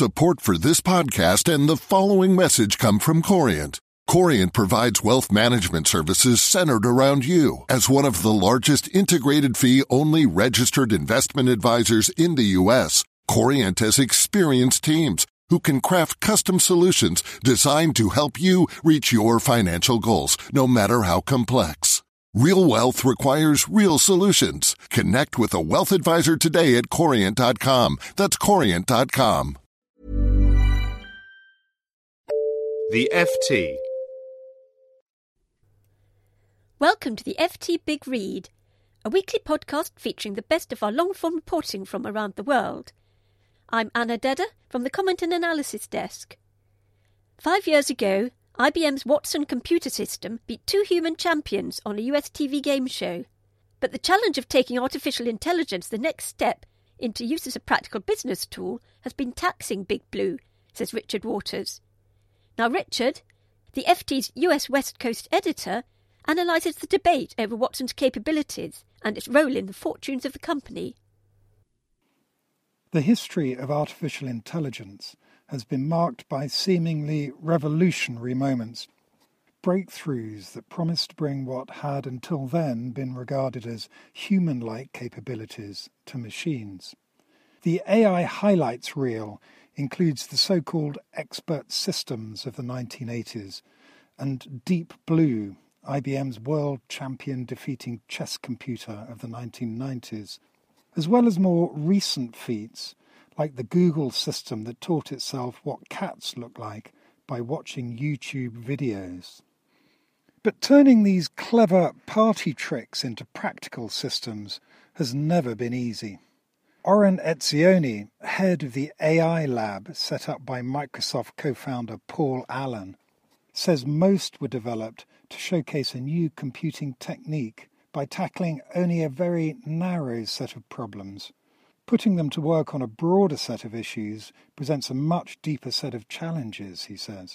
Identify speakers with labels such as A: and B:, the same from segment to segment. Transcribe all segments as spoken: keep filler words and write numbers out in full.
A: Support for this podcast and the following message come from Corient. Corient provides wealth management services centered around you. As one of the largest integrated fee-only registered investment advisors in the U S, Corient has experienced teams who can craft custom solutions designed to help you reach your financial goals, no matter how complex. Real wealth requires real solutions. Connect with a wealth advisor today at corient dot com. That's corient dot com.
B: The F T.
C: Welcome to the F T Big Read, a weekly podcast featuring the best of our long-form reporting from around the world. I'm Anna Dedder from the Comment and Analysis Desk. Five years ago, I B M's Watson computer system beat two human champions on a U S T V game show. But the challenge of taking artificial intelligence the next step into use as a practical business tool has been taxing Big Blue, says Richard Waters. Now Richard, the F T's U S West Coast editor, analyses the debate over Watson's capabilities and its role in the fortunes of the company.
D: The history of artificial intelligence has been marked by seemingly revolutionary moments, breakthroughs that promised to bring what had until then been regarded as human-like capabilities to machines. The A I highlights reel includes the so-called expert systems of the nineteen eighties and Deep Blue, I B M's world champion defeating chess computer of the nineteen nineties, as well as more recent feats like the Google system that taught itself what cats look like by watching YouTube videos. But turning these clever party tricks into practical systems has never been easy. Oren Etzioni, head of the A I lab set up by Microsoft co-founder Paul Allen, says most were developed to showcase a new computing technique by tackling only a very narrow set of problems. Putting them to work on a broader set of issues presents a much deeper set of challenges, he says.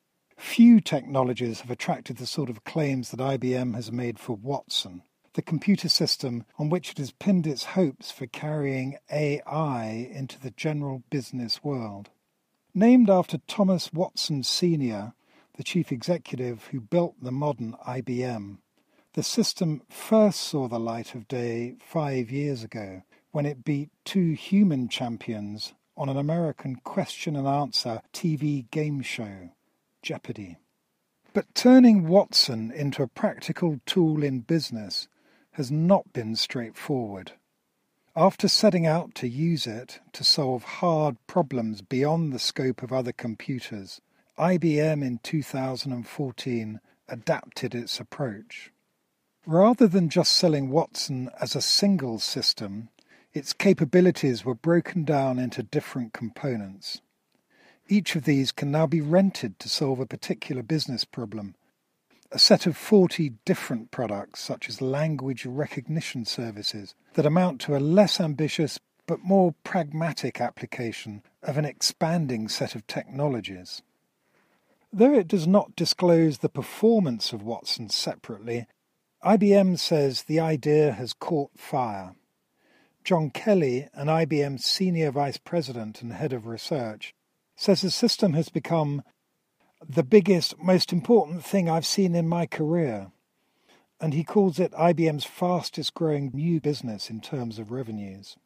D: Few technologies have attracted the sort of claims that I B M has made for Watson, the computer system on which it has pinned its hopes for carrying A I into the general business world. Named after Thomas Watson Senior, the chief executive who built the modern I B M, the system first saw the light of day five years ago when it beat two human champions on an American question and answer T V game show, Jeopardy. But turning Watson into a practical tool in business has not been straightforward. After setting out to use it to solve hard problems beyond the scope of other computers, I B M in two thousand fourteen adapted its approach. Rather than just selling Watson as a single system, its capabilities were broken down into different components. Each of these can now be rented to solve a particular business problem. A set of forty different products, such as language recognition services, that amount to a less ambitious but more pragmatic application of an expanding set of technologies. Though it does not disclose the performance of Watson separately, I B M says the idea has caught fire. John Kelly, an I B M senior vice president and head of research, says the system has become the biggest, most important thing I've seen in my career, and he calls it I B M's fastest growing new business in terms of revenues.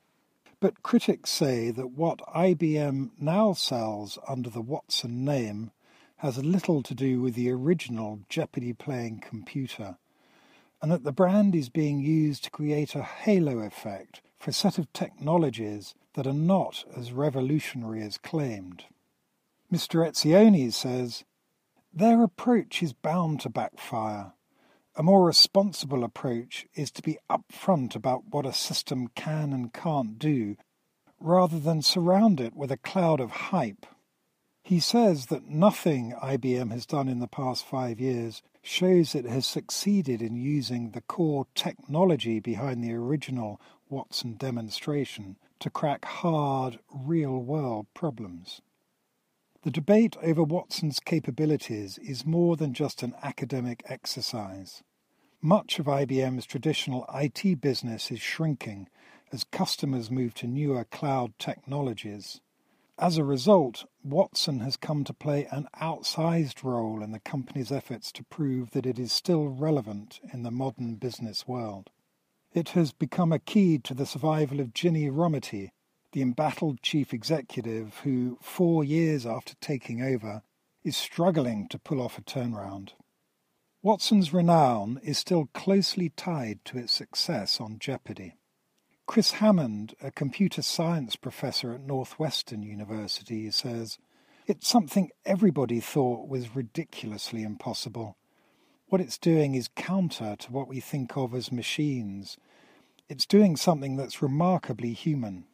D: But critics say that what I B M now sells under the Watson name has little to do with the original Jeopardy-playing computer, and that the brand is being used to create a halo effect for a set of technologies that are not as revolutionary as claimed. Mister Etzioni says, their approach is bound to backfire. A more responsible approach is to be upfront about what a system can and can't do, rather than surround it with a cloud of hype. He says that nothing I B M has done in the past five years shows it has succeeded in using the core technology behind the original Watson demonstration to crack hard, real-world problems. The debate over Watson's capabilities is more than just an academic exercise. Much of I B M's traditional I T business is shrinking as customers move to newer cloud technologies. As a result, Watson has come to play an outsized role in the company's efforts to prove that it is still relevant in the modern business world. It has become a key to the survival of Ginny Rometty, the embattled chief executive who, four years after taking over, is struggling to pull off a turnaround. Watson's renown is still closely tied to its success on Jeopardy! Chris Hammond, a computer science professor at Northwestern University, says, "It's something everybody thought was ridiculously impossible. What it's doing is counter to what we think of as machines. It's doing something that's remarkably human."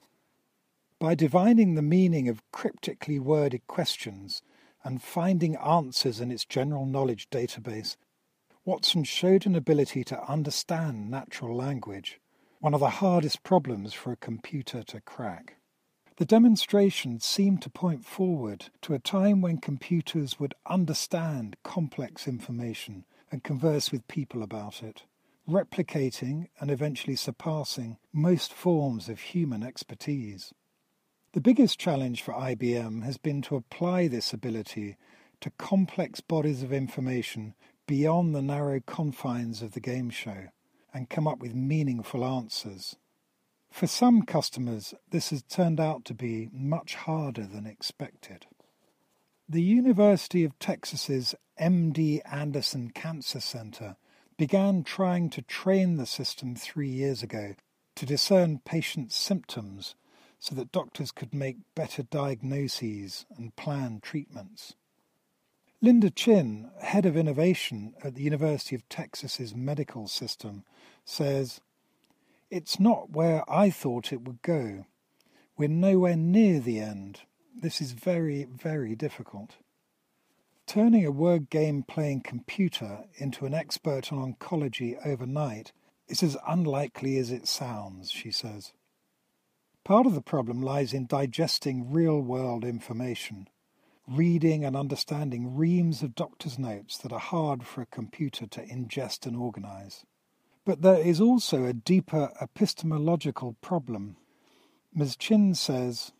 D: By divining the meaning of cryptically worded questions and finding answers in its general knowledge database, Watson showed an ability to understand natural language, one of the hardest problems for a computer to crack. The demonstration seemed to point forward to a time when computers would understand complex information and converse with people about it, replicating and eventually surpassing most forms of human expertise. The biggest challenge for I B M has been to apply this ability to complex bodies of information beyond the narrow confines of the game show and come up with meaningful answers. For some customers, this has turned out to be much harder than expected. The University of Texas's M D Anderson Cancer Center began trying to train the system three years ago to discern patients' symptoms so that doctors could make better diagnoses and plan treatments. Linda Chin, head of innovation at the University of Texas's medical system, says, "It's not where I thought it would go. We're nowhere near the end. This is very, very difficult." Turning a word game playing computer into an expert on oncology overnight is as unlikely as it sounds, she says. Part of the problem lies in digesting real-world information, reading and understanding reams of doctor's notes that are hard for a computer to ingest and organize. But there is also a deeper epistemological problem. Miz Chin says,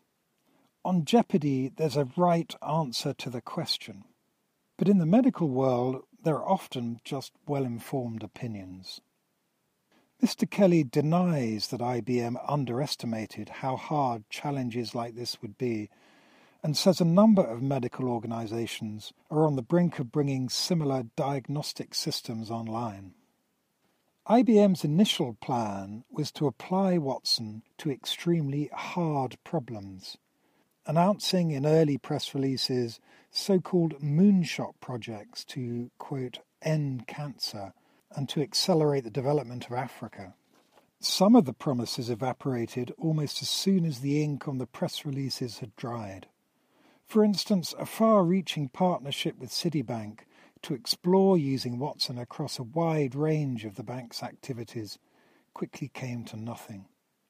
D: "On Jeopardy, there's a right answer to the question. But in the medical world, there are often just well-informed opinions." Mister Kelly denies that I B M underestimated how hard challenges like this would be, and says a number of medical organizations are on the brink of bringing similar diagnostic systems online. I B M's initial plan was to apply Watson to extremely hard problems, announcing in early press releases so-called moonshot projects to, quote, end cancer and to accelerate the development of Africa. Some of the promises evaporated almost as soon as the ink on the press releases had dried. For instance, a far-reaching partnership with Citibank to explore using Watson across a wide range of the bank's activities quickly came to nothing.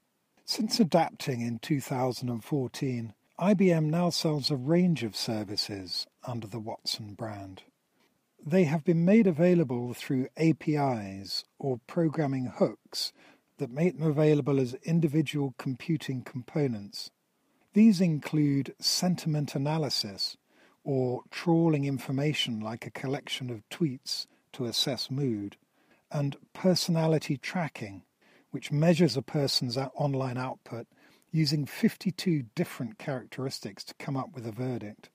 D: Since adapting in two thousand fourteen, I B M now sells a range of services under the Watson brand. They have been made available through A P Is or programming hooks that make them available as individual computing components. These include sentiment analysis, or trawling information like a collection of tweets to assess mood, and personality tracking, which measures a person's online output using fifty-two different characteristics to come up with a verdict.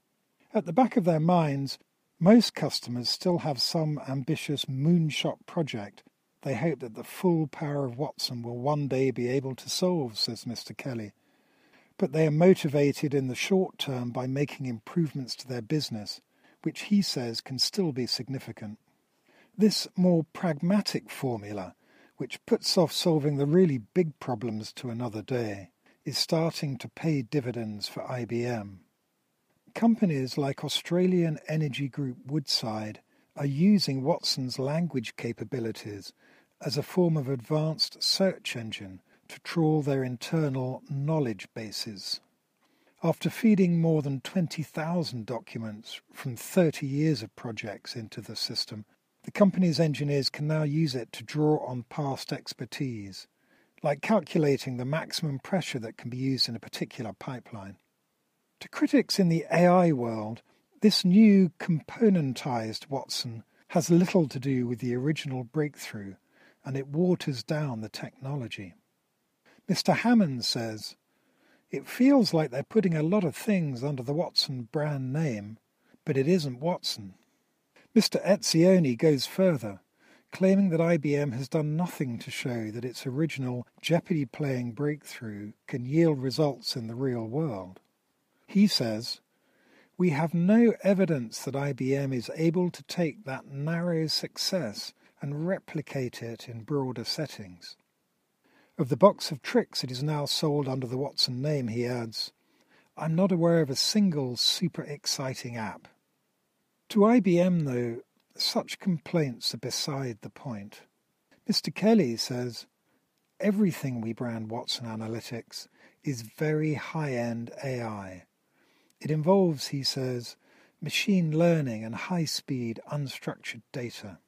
D: At the back of their minds, most customers still have some ambitious moonshot project they hope that the full power of Watson will one day be able to solve, says Mister Kelly. But they are motivated in the short term by making improvements to their business, which he says can still be significant. This more pragmatic formula, which puts off solving the really big problems to another day, is starting to pay dividends for I B M. Companies like Australian energy group Woodside are using Watson's language capabilities as a form of advanced search engine to trawl their internal knowledge bases. After feeding more than twenty thousand documents from thirty years of projects into the system, the company's engineers can now use it to draw on past expertise, like calculating the maximum pressure that can be used in a particular pipeline. To critics in the A I world, this new componentized Watson has little to do with the original breakthrough, and it waters down the technology. Mister Hammond says, "It feels like they're putting a lot of things under the Watson brand name, but it isn't Watson." Mister Etzioni goes further, claiming that I B M has done nothing to show that its original Jeopardy-playing breakthrough can yield results in the real world. He says, "We have no evidence that I B M is able to take that narrow success and replicate it in broader settings." Of the box of tricks it is now sold under the Watson name, he adds, "I'm not aware of a single super exciting app." To I B M, though, such complaints are beside the point. Mister Kelly says, "Everything we brand Watson Analytics is very high-end A I. It involves," he says, "machine learning and high-speed unstructured data."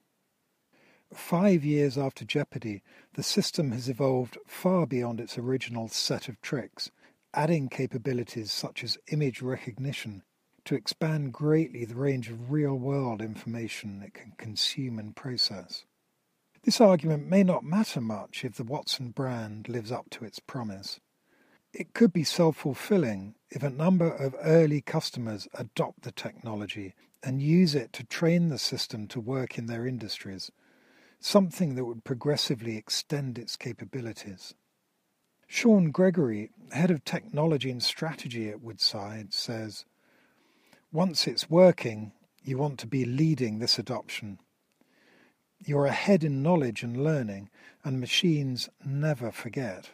D: Five years after Jeopardy, the system has evolved far beyond its original set of tricks, adding capabilities such as image recognition to expand greatly the range of real-world information it can consume and process. This argument may not matter much if the Watson brand lives up to its promise. It could be self-fulfilling if a number of early customers adopt the technology and use it to train the system to work in their industries, something that would progressively extend its capabilities. Sean Gregory, head of technology and strategy at Woodside, says, "Once it's working, you want to be leading this adoption. You're ahead in knowledge and learning, and machines never forget."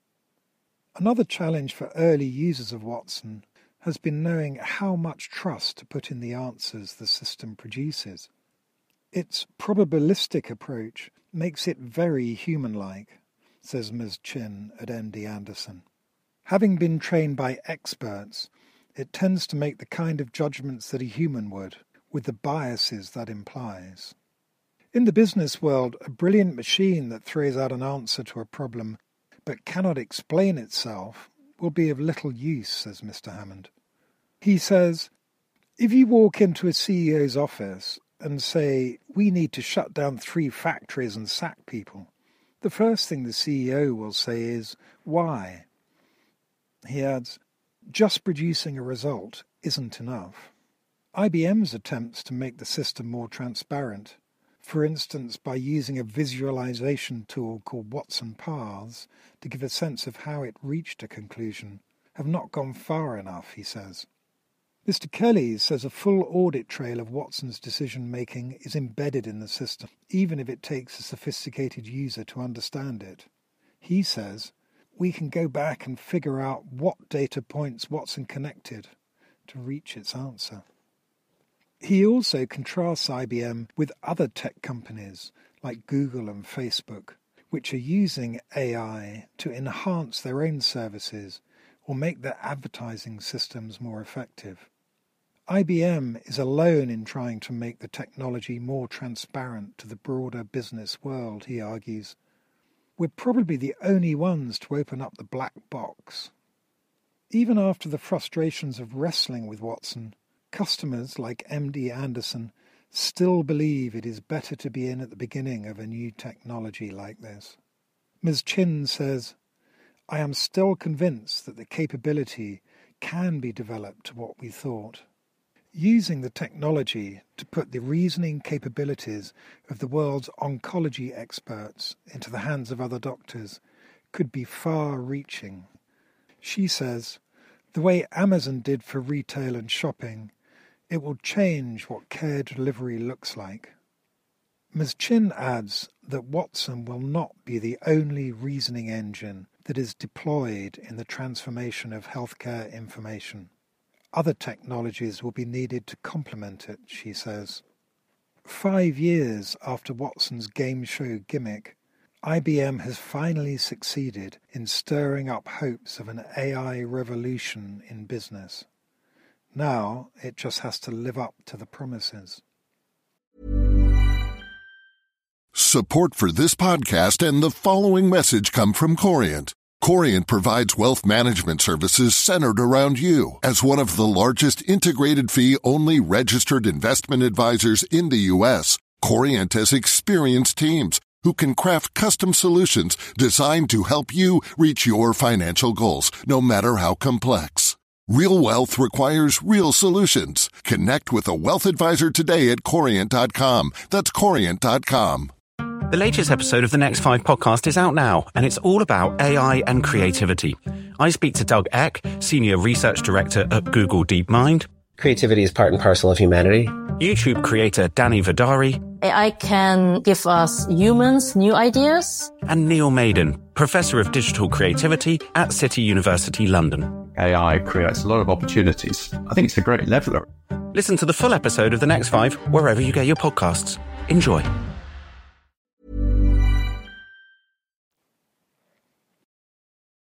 D: Another challenge for early users of Watson has been knowing how much trust to put in the answers the system produces. Its probabilistic approach makes it very human-like, says Miz Chin at M D Anderson. Having been trained by experts, it tends to make the kind of judgments that a human would, with the biases that implies. In the business world, a brilliant machine that throws out an answer to a problem but cannot explain itself will be of little use, says Mister Hammond. He says, "If you walk into a C E O's office and say, 'We need to shut down three factories and sack people,' the first thing the C E O will say is, 'Why?'" He adds, "Just producing a result isn't enough." I B M's attempts to make the system more transparent, for instance by using a visualization tool called Watson Paths to give a sense of how it reached a conclusion, have not gone far enough, he says. Mister Kelly says a full audit trail of Watson's decision-making is embedded in the system, even if it takes a sophisticated user to understand it. He says, "We can go back and figure out what data points Watson connected to reach its answer." He also contrasts I B M with other tech companies like Google and Facebook, which are using A I to enhance their own services or make their advertising systems more effective. I B M is alone in trying to make the technology more transparent to the broader business world, he argues. We're probably the only ones to open up the black box. Even after the frustrations of wrestling with Watson, customers like M D Anderson still believe it is better to be in at the beginning of a new technology like this. Miz Chin says, "I am still convinced that the capability can be developed to what we thought. Using the technology to put the reasoning capabilities of the world's oncology experts into the hands of other doctors could be far-reaching." She says, "The way Amazon did for retail and shopping, it will change what care delivery looks like." Miz Chin adds that Watson will not be the only reasoning engine that is deployed in the transformation of healthcare information. Other technologies will be needed to complement it, she says. Five years after Watson's game show gimmick, I B M has finally succeeded in stirring up hopes of an A I revolution in business. Now it just has to live up to the promises.
A: Support for this podcast and the following message come from Corient. Corient provides wealth management services centered around you. As one of the largest integrated fee-only registered investment advisors in the U S, Corient has experienced teams who can craft custom solutions designed to help you reach your financial goals, no matter how complex. Real wealth requires real solutions. Connect with a wealth advisor today at Corient dot com. That's Corient dot com.
E: The latest episode of the Next Five podcast is out now, and it's all about A I and creativity. I speak to Doug Eck, Senior Research Director at Google DeepMind.
F: Creativity is part and parcel of humanity.
E: YouTube creator Danny Vidari.
G: A I can give us humans new ideas.
E: And Neil Maiden, Professor of Digital Creativity at City University London.
H: A I creates a lot of opportunities. I think it's a great leveler.
E: Listen to the full episode of The Next Five wherever you get your podcasts. Enjoy.